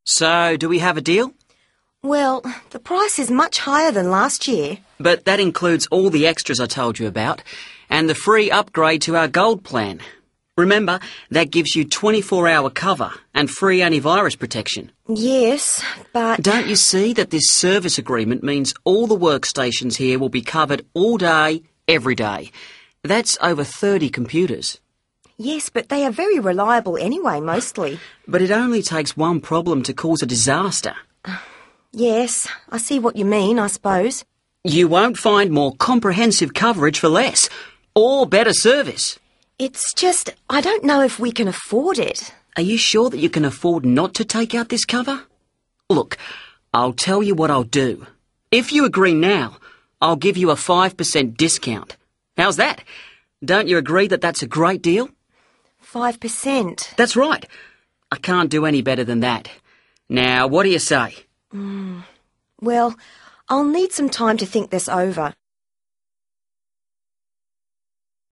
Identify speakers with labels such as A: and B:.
A: So, do we have a deal?
B: Well, the price is much higher than last year.
A: But that includes all the extras I told you about, and the free upgrade to our Gold plan. Remember, that gives you 24-hour cover and free antivirus protection.
B: Yes, but...
A: Don't you see that this service agreement means all the workstations here will be covered all day, every day? That's over 30 computers.
B: Yes, but they are very reliable anyway, mostly.
A: But it only takes one problem to cause a disaster.
B: Yes, I see what you mean, I suppose.
A: You won't find more comprehensive coverage for less, or better service.
B: It's just, I don't know if we can afford it.
A: Are you sure that you can afford not to take out this cover? Look, I'll tell you what I'll do. If you agree now, I'll give you a 5% discount. How's that? Don't you agree that that's a great deal?
B: 5%.
A: That's right. I can't do any better than that. Now, what do you say?
B: Well, I'll need some time to think this over.